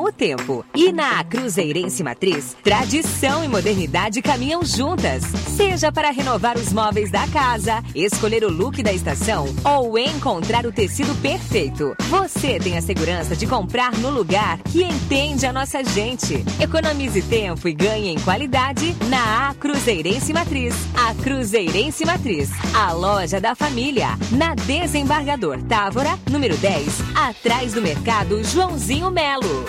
com o tempo. E na Cruzeirense Matriz, tradição e modernidade caminham juntas. Seja para renovar os móveis da casa, escolher o look da estação ou encontrar o tecido perfeito, você tem a segurança de comprar no lugar que entende a nossa gente. Economize tempo e ganhe em qualidade na Cruzeirense Matriz. A Cruzeirense Matriz, a loja da família, na Desembargador Távora, número 10, atrás do Mercado Joãozinho Melo.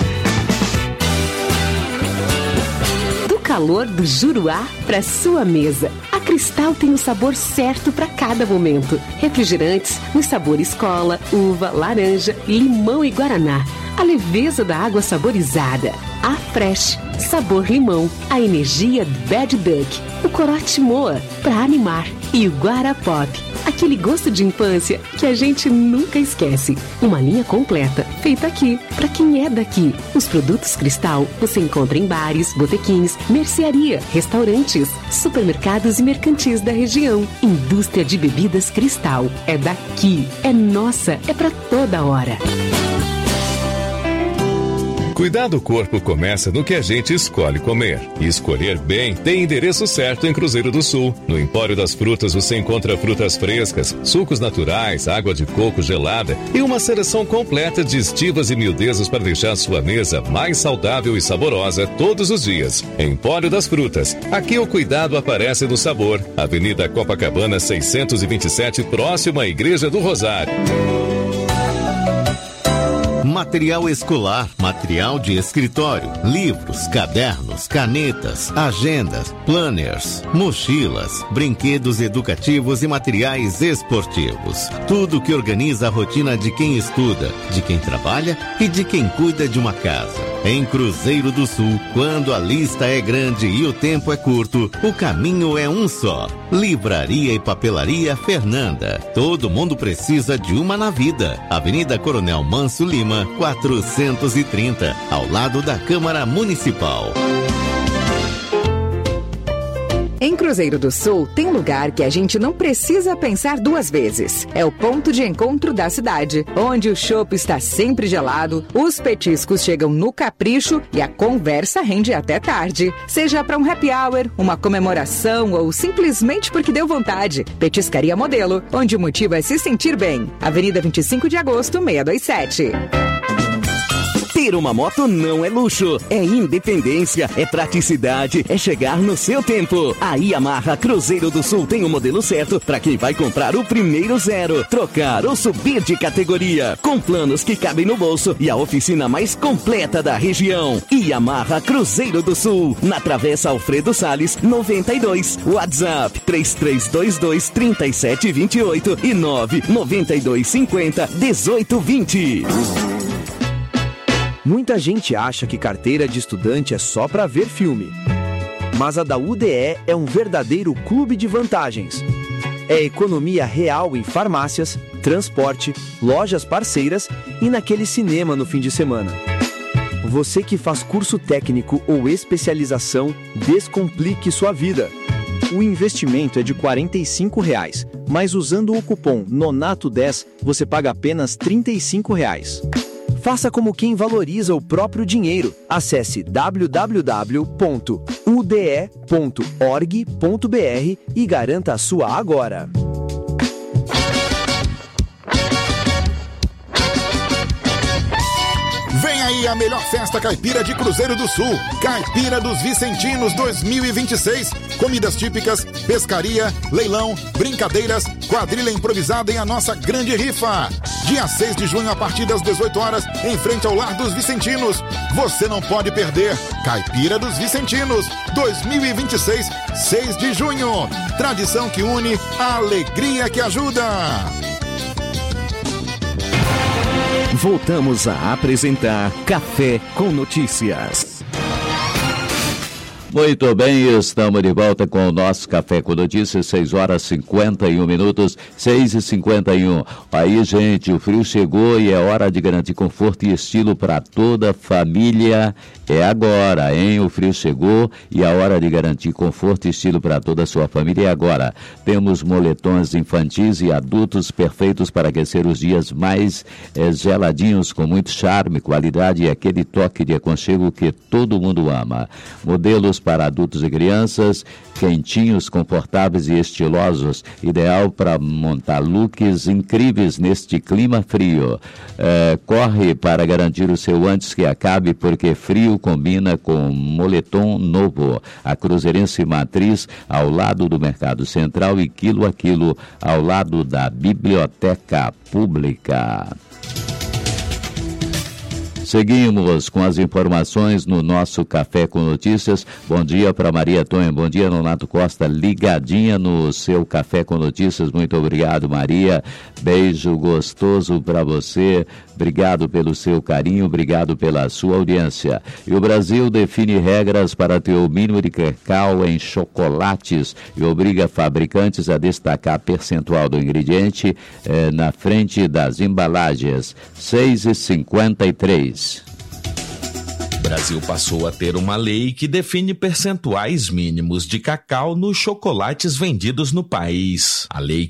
Do calor do Juruá para sua mesa, a Cristal tem o sabor certo para cada momento. Refrigerantes nos sabores cola, uva, laranja, limão e guaraná. A leveza da água saborizada. A Fresh, sabor limão. A energia Bad Duck. O corote Moa, para animar. E o Guarapop, aquele gosto de infância que a gente nunca esquece. Uma linha completa, feita aqui, para quem é daqui. Os produtos Cristal você encontra em bares, botequins, mercearia, restaurantes, supermercados e mercantis da região. Indústria de bebidas Cristal. É daqui, é nossa, é para toda hora. Cuidar do corpo começa no que a gente escolhe comer. E escolher bem tem endereço certo em Cruzeiro do Sul. No Empório das Frutas você encontra frutas frescas, sucos naturais, água de coco gelada e uma seleção completa de estivas e miudezas para deixar sua mesa mais saudável e saborosa todos os dias. Empório das Frutas. Aqui o cuidado aparece no sabor. Avenida Copacabana 627, próximo à Igreja do Rosário. Material escolar, material de escritório, livros, cadernos, canetas, agendas, planners, mochilas, brinquedos educativos e materiais esportivos. Tudo que organiza a rotina de quem estuda, de quem trabalha e de quem cuida de uma casa. Em Cruzeiro do Sul, quando a lista é grande e o tempo é curto, o caminho é um só. Livraria e Papelaria Fernanda. Todo mundo precisa de uma na vida. Avenida Coronel Manso Lima, 430, ao lado da Câmara Municipal. Em Cruzeiro do Sul, tem um lugar que a gente não precisa pensar duas vezes. É o ponto de encontro da cidade, onde o chopp está sempre gelado, os petiscos chegam no capricho e a conversa rende até tarde. Seja para um happy hour, uma comemoração ou simplesmente porque deu vontade. Petiscaria Modelo, onde o motivo é se sentir bem. Avenida 25 de Agosto, 627. Ter uma moto não é luxo, é independência, é praticidade, é chegar no seu tempo. A Yamaha Cruzeiro do Sul tem o modelo certo para quem vai comprar o primeiro zero, trocar ou subir de categoria, com planos que cabem no bolso e a oficina mais completa da região. Yamaha Cruzeiro do Sul, na Travessa Alfredo Salles, 92. WhatsApp 3322-3728 e 99250-1820. Muita gente acha que carteira de estudante é só para ver filme. Mas a da UDE é um verdadeiro clube de vantagens. É economia real em farmácias, transporte, lojas parceiras e naquele cinema no fim de semana. Você que faz curso técnico ou especialização, descomplique sua vida. O investimento é de R$ 45, mas usando o cupom NONATO10 você paga apenas R$ 35. Faça como quem valoriza o próprio dinheiro. Acesse www.ude.org.br e garanta a sua agora. Vem aí a melhor festa caipira de Cruzeiro do Sul. Caipira dos Vicentinos 2026. Comidas típicas, pescaria, leilão, brincadeiras, quadrilha improvisada em a nossa grande rifa. Dia 6 de junho, a partir das 18 horas, em frente ao Lar dos Vicentinos. Você não pode perder. Caipira dos Vicentinos 2026, 6 de junho. Tradição que une, a alegria que ajuda. Voltamos a apresentar Café com Notícias. Muito bem, estamos de volta com o nosso Café com Notícias, 6h51, 6h51. Aí, gente, o frio chegou e é hora de garantir conforto e estilo para toda a família. É agora, hein? O frio chegou e a hora de garantir conforto e estilo para toda a sua família é agora. Temos moletons infantis e adultos perfeitos para aquecer os dias mais geladinhos, com muito charme, qualidade e aquele toque de aconchego que todo mundo ama. Modelos para adultos e crianças, quentinhos, confortáveis e estilosos, ideal para montar looks incríveis neste clima frio. Corre para garantir o seu antes que acabe, porque frio combina com moletom novo. A Cruzeirense Matriz, ao lado do Mercado Central, e quilo a quilo, ao lado da Biblioteca Pública. Seguimos com as informações no nosso Café com Notícias. Bom dia para Maria Tonha, bom dia Nonato Costa, ligadinha no seu Café com Notícias. Muito obrigado, Maria. Beijo gostoso para você. Obrigado pelo seu carinho, obrigado pela sua audiência. E o Brasil define regras para ter o mínimo de cacau em chocolates e obriga fabricantes a destacar percentual do ingrediente na frente das embalagens. 6h53. O Brasil passou a ter uma lei que define percentuais mínimos de cacau nos chocolates vendidos no país. A Lei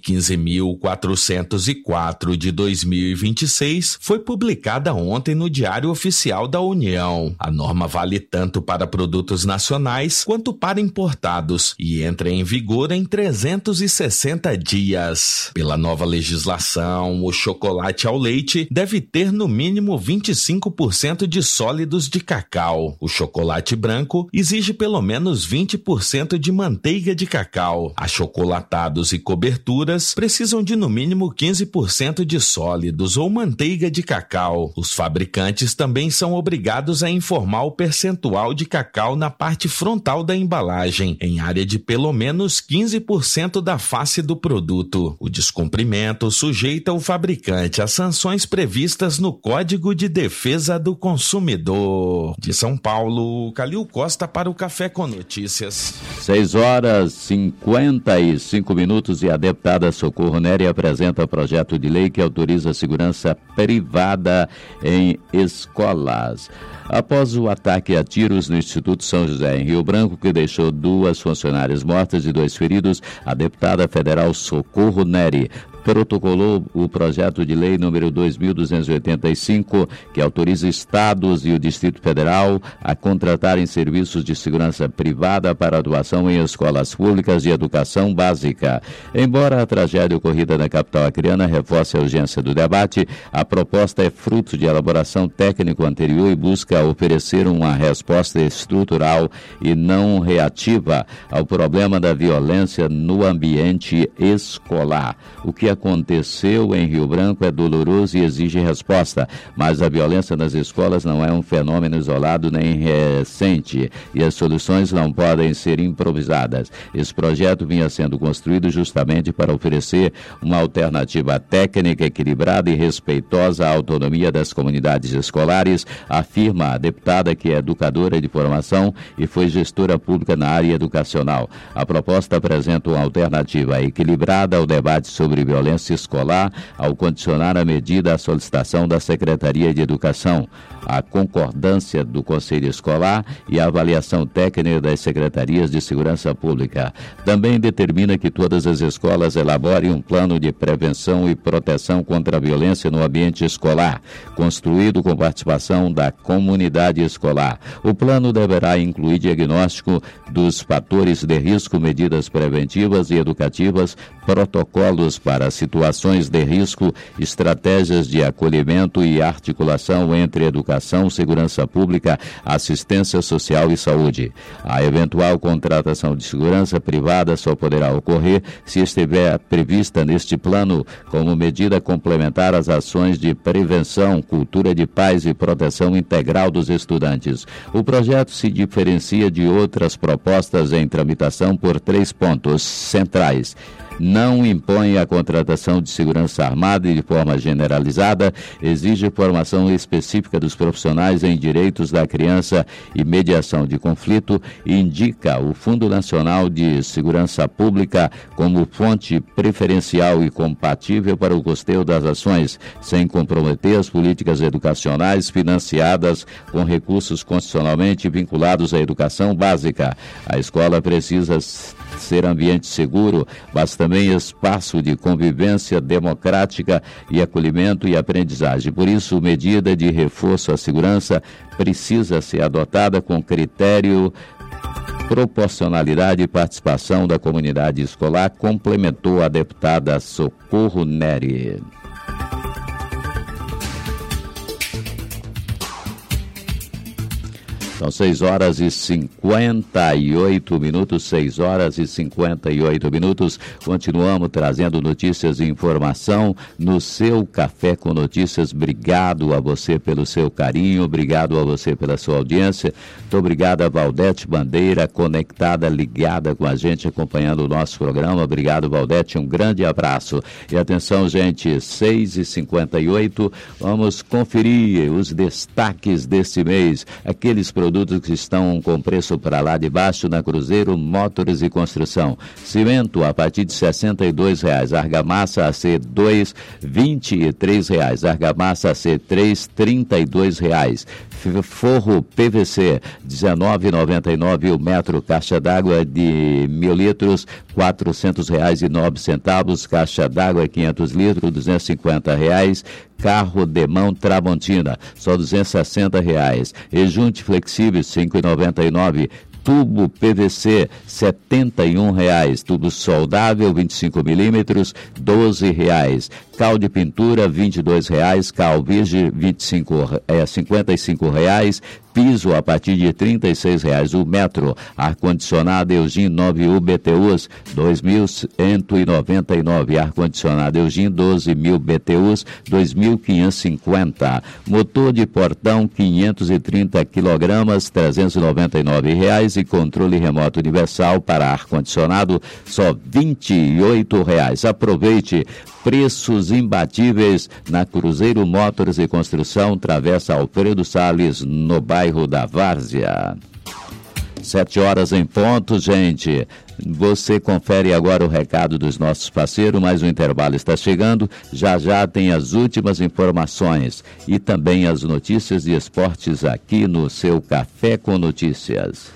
15.404 de 2026 foi publicada ontem no Diário Oficial da União. A norma vale tanto para produtos nacionais quanto para importados e entra em vigor em 360 dias. Pela nova legislação, o chocolate ao leite deve ter no mínimo 25% de sólidos de cacau. O chocolate branco exige pelo menos 20% de manteiga de cacau. Achocolatados e coberturas precisam de no mínimo 15% de sólidos ou manteiga de cacau. Os fabricantes também são obrigados a informar o percentual de cacau na parte frontal da embalagem, em área de pelo menos 15% da face do produto. O descumprimento sujeita o fabricante a sanções previstas no Código de Defesa do Consumidor. De São Paulo, Calil Costa para o Café com Notícias. 6h55 e a deputada Socorro Nery apresenta projeto de lei que autoriza a segurança privada em escolas. Após o ataque a tiros no Instituto São José, em Rio Branco, que deixou 2 funcionárias mortas e 2 feridos, a deputada federal Socorro Nery protocolou o projeto de lei número 2.285, que autoriza estados e o Distrito Federal a contratarem serviços de segurança privada para atuação em escolas públicas de educação básica. Embora a tragédia ocorrida na capital acreana reforce a urgência do debate, a proposta é fruto de elaboração técnica anterior e busca oferecer uma resposta estrutural e não reativa ao problema da violência no ambiente escolar. O que aconteceu em Rio Branco é doloroso e exige resposta, mas a violência nas escolas não é um fenômeno isolado nem recente e as soluções não podem ser improvisadas. Esse projeto vinha sendo construído justamente para oferecer uma alternativa técnica, equilibrada e respeitosa à autonomia das comunidades escolares, afirma a deputada, que é educadora de formação e foi gestora pública na área educacional. A proposta apresenta uma alternativa equilibrada ao debate sobre violência escolar, ao condicionar a medida à solicitação da Secretaria de Educação, a concordância do Conselho Escolar e a avaliação técnica das Secretarias de Segurança Pública. Também determina que todas as escolas elaborem um plano de prevenção e proteção contra a violência no ambiente escolar, construído com participação da comunidade escolar. O plano deverá incluir diagnóstico dos fatores de risco, medidas preventivas e educativas, protocolos para situações de risco, estratégias de acolhimento e articulação entre educação, segurança pública, assistência social e saúde. A eventual contratação de segurança privada só poderá ocorrer se estiver prevista neste plano como medida complementar às ações de prevenção, cultura de paz e proteção integral dos estudantes. O projeto se diferencia de outras propostas em tramitação por 3 pontos centrais. não impõe a contratação de segurança armada e de forma generalizada, exige formação específica dos profissionais em direitos da criança e mediação de conflito e indica o Fundo Nacional de Segurança Pública como fonte preferencial e compatível para o custeio das ações, sem comprometer as políticas educacionais financiadas com recursos constitucionalmente vinculados à educação básica. A escola precisa ser ambiente seguro, mas também espaço de convivência democrática e acolhimento e aprendizagem. Por isso, medida de reforço à segurança precisa ser adotada com critério, proporcionalidade e participação da comunidade escolar, complementou a deputada Socorro Neri. São 6 horas e 58 minutos, 6 horas e 58 minutos. Continuamos trazendo notícias e informação no seu Café com Notícias. Obrigado a você pelo seu carinho, obrigado a você pela sua audiência. Muito obrigado a Valdete Bandeira, conectada, ligada com a gente, acompanhando o nosso programa. Obrigado, Valdete, um grande abraço. E atenção, gente, 6 e 58, vamos conferir os destaques deste mês, aqueles produtos que estão com preço para lá de baixo na Cruzeiro Motors e Construção. Cimento a partir de R$ 62,00, argamassa a ser R$ 2,23, argamassa a ser R$ 3,32. Forro PVC, R$ 19,99 o metro, caixa d'água de 1.000 litros, R$ 400,09, caixa d'água 500 litros, R$ 250. Carro de mão Tramontina, só R$ 260. Rejunte flexível, R$ 5,99. Tubo PVC, R$ 71. Tubo soldável, 25 milímetros, R$ 12. Cal de pintura, R$ 22. Cal virgem, R$ 55. Piso a partir de R$ 36,00 o metro. Ar-condicionado Eugin 9U BTUs, R$ 2.199. Ar-condicionado Eugin 12.000 BTUs, R$ 2.550. Motor de portão 530 kg, R$ 399. E controle remoto universal para ar-condicionado, só R$ 28. Aproveite preços imbatíveis na Cruzeiro Motors e Construção, Travessa Alfredo Salles, no bairro da Várzea. 7 horas em ponto, gente. Você confere agora o recado dos nossos parceiros, mas o intervalo está chegando. Já já tem as últimas informações e também as notícias de esportes aqui no seu Café com Notícias.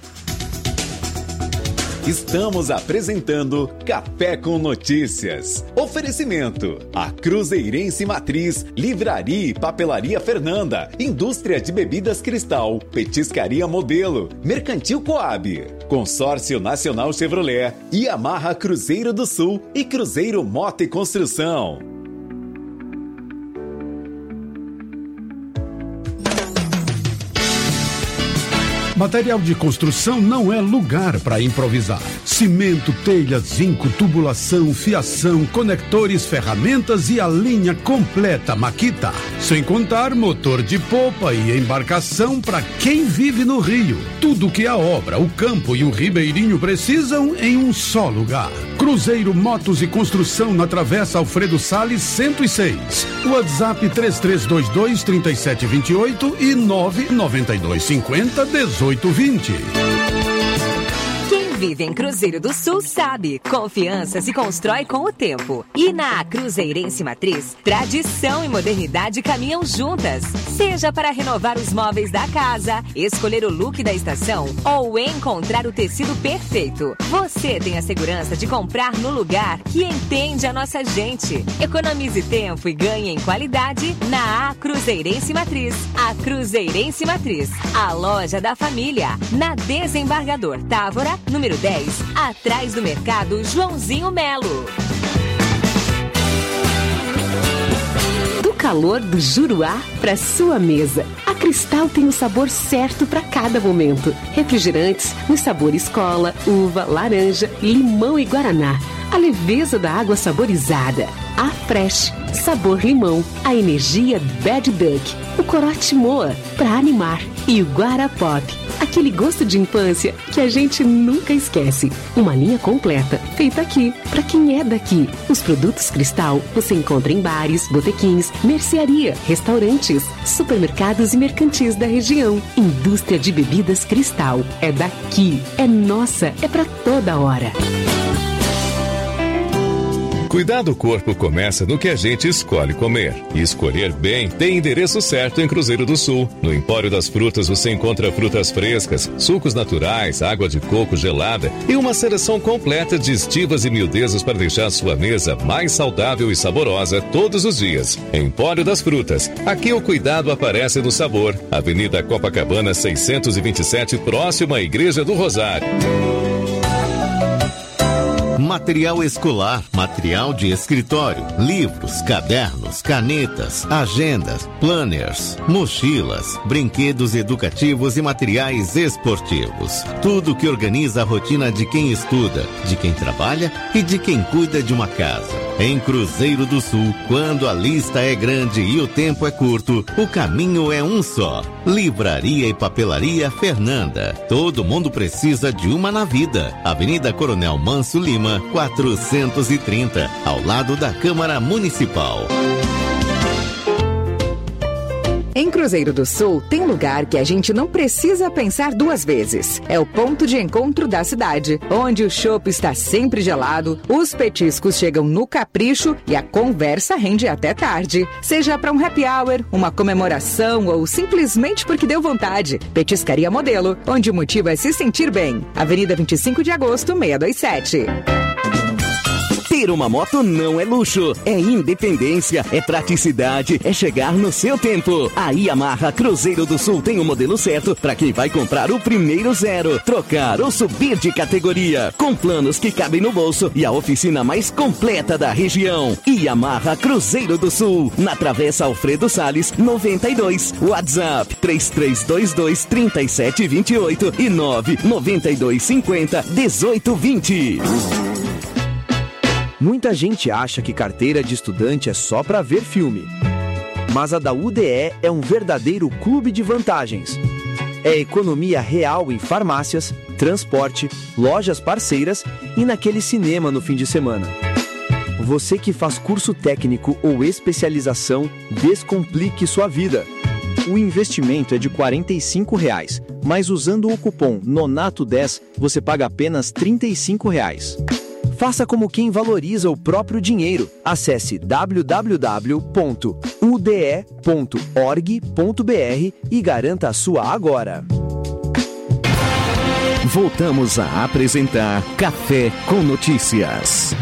Estamos apresentando Café com Notícias. Oferecimento: a Cruzeirense Matriz, Livraria e Papelaria Fernanda, Indústria de Bebidas Cristal, Petiscaria Modelo, Mercantil Coab, Consórcio Nacional Chevrolet, Yamaha Cruzeiro do Sul e Cruzeiro Moto e Construção. Material de construção não é lugar para improvisar. Cimento, telha, zinco, tubulação, fiação, conectores, ferramentas e a linha completa Makita. Sem contar motor de popa e embarcação para quem vive no Rio. Tudo que a obra, o campo e o ribeirinho precisam em um só lugar. Cruzeiro Motos e Construção na Travessa Alfredo Salles 106. WhatsApp 3322-3728 e 99250-1820. Quem vive em Cruzeiro do Sul sabe, confiança se constrói com o tempo. E na Cruzeirense Matriz, tradição e modernidade caminham juntas. Seja para renovar os móveis da casa, escolher o look da estação ou encontrar o tecido perfeito, você tem a segurança de comprar no lugar que entende a nossa gente. Economize tempo e ganhe em qualidade na Cruzeirense Matriz. A Cruzeirense Matriz, a loja da família, na Desembargador Távora, número 10, atrás do mercado Joãozinho Melo. Do calor do Juruá para sua mesa, a Cristal tem o sabor certo para cada momento. Refrigerantes nos sabores cola, uva, laranja, limão e guaraná. A leveza da água saborizada. A Fresh, sabor limão. A energia Bad Duck. O Corote Moa, para animar. E o Guarapop, aquele gosto de infância que a gente nunca esquece. Uma linha completa, feita aqui, para quem é daqui. Os produtos Cristal você encontra em bares, botequins, mercearia, restaurantes, supermercados e mercantis da região. Indústria de bebidas Cristal. É daqui, é nossa, é para toda hora. Cuidar do corpo começa no que a gente escolhe comer. E escolher bem tem endereço certo em Cruzeiro do Sul. No Empório das Frutas você encontra frutas frescas, sucos naturais, água de coco gelada e uma seleção completa de estivas e miudezas para deixar sua mesa mais saudável e saborosa todos os dias. Empório das Frutas. Aqui o cuidado aparece no sabor. Avenida Copacabana 627, próximo à Igreja do Rosário. Material escolar, material de escritório, livros, cadernos, canetas, agendas, planners, mochilas, brinquedos educativos e materiais esportivos. Tudo que organiza a rotina de quem estuda, de quem trabalha e de quem cuida de uma casa. Em Cruzeiro do Sul, quando a lista é grande e o tempo é curto, o caminho é um só. Livraria e Papelaria Fernanda. Todo mundo precisa de uma na vida. Avenida Coronel Manso Lima, 430, ao lado da Câmara Municipal. Em Cruzeiro do Sul, tem lugar que a gente não precisa pensar duas vezes. É o ponto de encontro da cidade, onde o chopp está sempre gelado, os petiscos chegam no capricho e a conversa rende até tarde. Seja para um happy hour, uma comemoração ou simplesmente porque deu vontade. Petiscaria Modelo, onde o motivo é se sentir bem. Avenida 25 de Agosto, 627. Ter uma moto não é luxo, é independência, é praticidade, é chegar no seu tempo. A Yamaha Cruzeiro do Sul tem o modelo certo para quem vai comprar o primeiro zero, trocar ou subir de categoria, com planos que cabem no bolso e a oficina mais completa da região. Yamaha Cruzeiro do Sul, na Travessa Alfredo Salles, 92. WhatsApp 3322-3728 e 99250-1820. Muita gente acha que carteira de estudante é só para ver filme. Mas a da UDE é um verdadeiro clube de vantagens. É economia real em farmácias, transporte, lojas parceiras e naquele cinema no fim de semana. Você que faz curso técnico ou especialização, descomplique sua vida. O investimento é de R$ 45, mas usando o cupom NONATO10 você paga apenas R$ 35. Faça como quem valoriza o próprio dinheiro. Acesse www.ude.org.br e garanta a sua agora. Voltamos a apresentar Café com Notícias.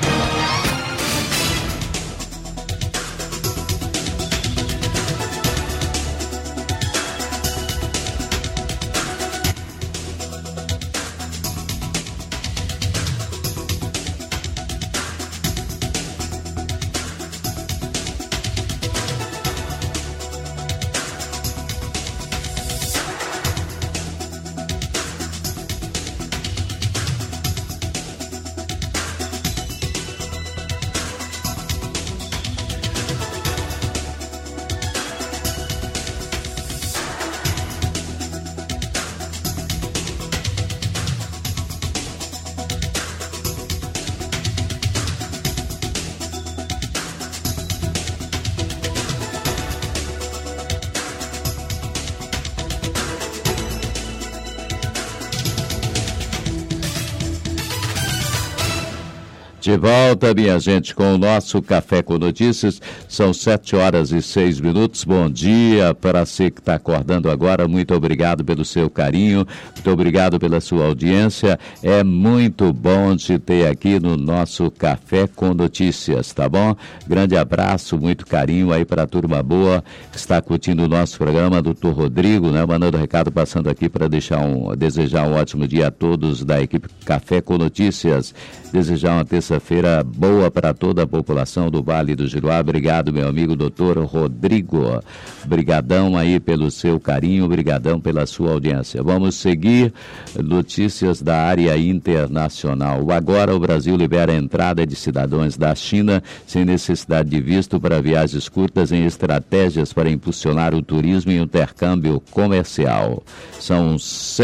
De volta, minha gente, com o nosso Café com Notícias. São 7h06. Bom dia para você que está acordando agora. Muito obrigado pelo seu carinho, muito obrigado pela sua audiência. É muito bom te ter aqui no nosso Café com Notícias, tá bom? Grande abraço, muito carinho aí para a turma boa que está curtindo o nosso programa. Doutor Rodrigo, né? Mandando recado, passando aqui para desejar um ótimo dia a todos da equipe Café com Notícias. Desejar uma terça terça-feira boa para toda a população do Vale do Juruá. Obrigado, meu amigo doutor Rodrigo. Brigadão aí pelo seu carinho, brigadão pela sua audiência. Vamos seguir notícias da área internacional. Agora o Brasil libera a entrada de cidadãos da China sem necessidade de visto para viagens curtas em estratégias para impulsionar o turismo e o intercâmbio comercial. São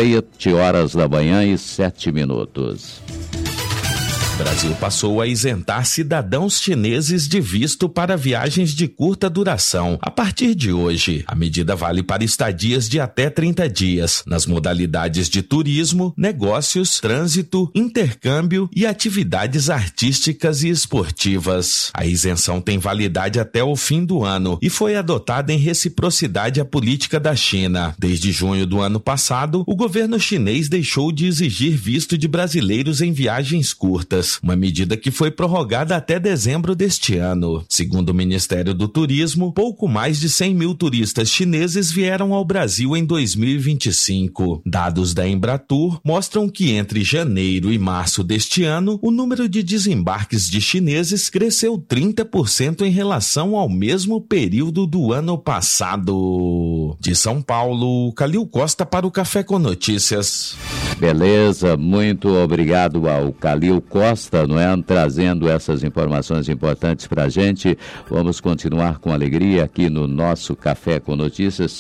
7h07. O Brasil passou a isentar cidadãos chineses de visto para viagens de curta duração. A partir de hoje, a medida vale para estadias de até 30 dias, nas modalidades de turismo, negócios, trânsito, intercâmbio e atividades artísticas e esportivas. A isenção tem validade até o fim do ano e foi adotada em reciprocidade à política da China. Desde junho do ano passado, o governo chinês deixou de exigir visto de brasileiros em viagens curtas. Uma medida que foi prorrogada até dezembro deste ano. Segundo o Ministério do Turismo, pouco mais de 100 mil turistas chineses vieram ao Brasil em 2025. Dados da Embratur mostram que entre janeiro e março deste ano, o número de desembarques de chineses cresceu 30% em relação ao mesmo período do ano passado. De São Paulo, Calil Costa para o Café com Notícias. Beleza, muito obrigado ao Calil Costa, não é? Trazendo essas informações importantes para a gente. Vamos continuar com alegria aqui no nosso Café com Notícias,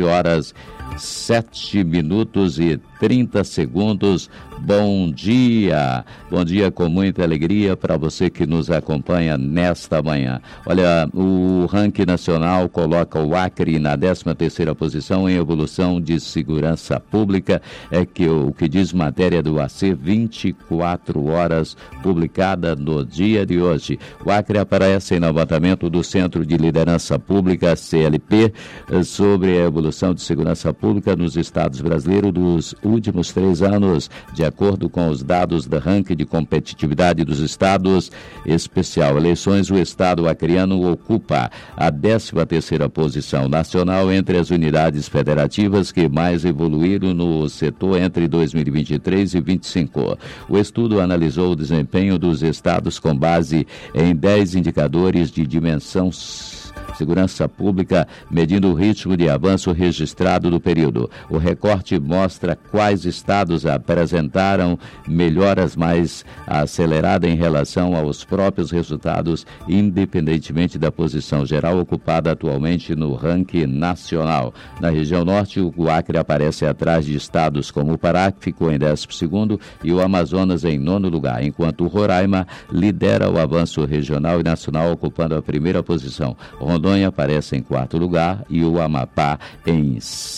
7h07:30. Bom dia com muita alegria para você que nos acompanha nesta manhã. Olha, o ranking nacional coloca o Acre na 13ª posição em evolução de segurança pública, o que diz matéria do AC 24 horas, publicada no dia de hoje. O Acre aparece em levantamento do Centro de Liderança Pública, CLP, sobre a evolução de segurança pública nos estados brasileiros dos últimos 3 anos, de acordo com os dados da ranking de competitividade dos estados especial eleições. O estado acreano ocupa a 13ª posição nacional entre as unidades federativas que mais evoluíram no setor entre 2023 e 2025. O estudo analisou o desempenho dos estados com base em 10 indicadores de dimensão segurança pública, medindo o ritmo de avanço registrado do período. O recorte mostra quais estados apresentaram melhoras mais aceleradas em relação aos próprios resultados, independentemente da posição geral ocupada atualmente no ranking nacional. Na região norte, o Acre aparece atrás de estados como o Pará, que ficou em 12º, e o Amazonas em 9º lugar, enquanto o Roraima lidera o avanço regional e nacional, ocupando a 1ª posição. Rondônia aparece em 4º lugar e o Amapá em